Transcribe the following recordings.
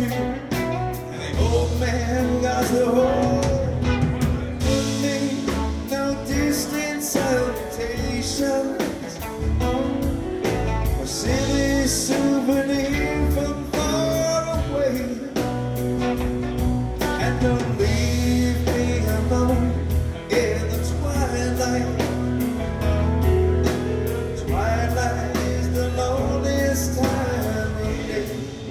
tree, and the old man got the hold. Me, no distant salutations, a silly souvenir from far away. And don't leave me alone in the twilight. Twilight is the loneliest time of day.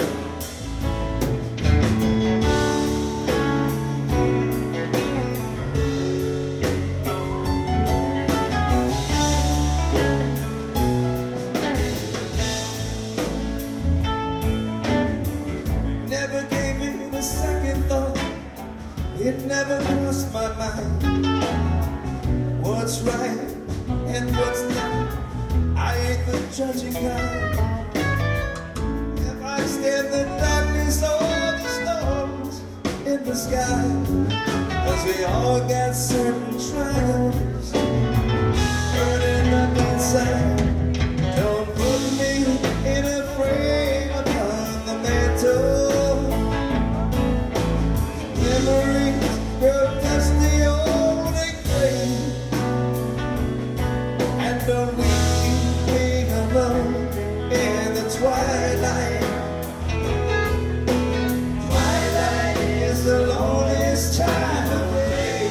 Never gave it a second thought. It never crossed my mind. What's right and what's not, I ain't the judging kind. If I stand the darkness or the storms in the sky, 'cause we all got certain trials burning up inside. Don't put me in a frame upon the mantle. Memories grow dusty, old and gray. And don't leave me alone in the twilight. Twilight is the loneliest time of day.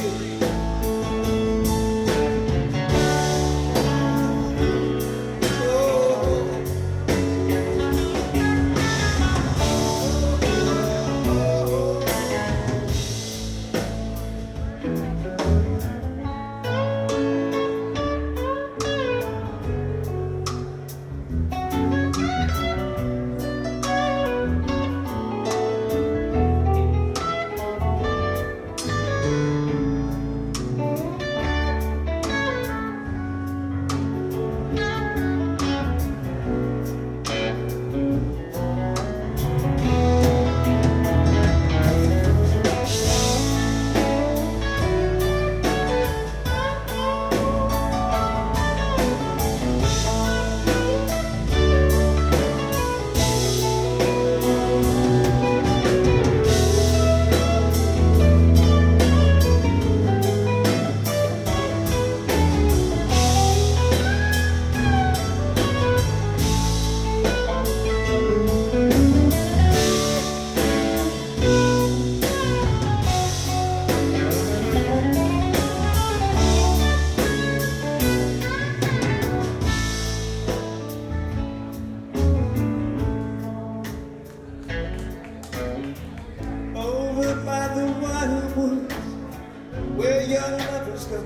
Over by the wildwoods, where young lovers go,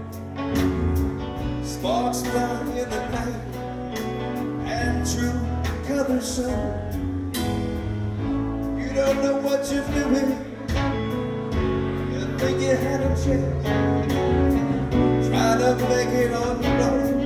sparks fly in the night, and true colors show. You don't know what you're doing. You think you had a chance. Try to make it on your own.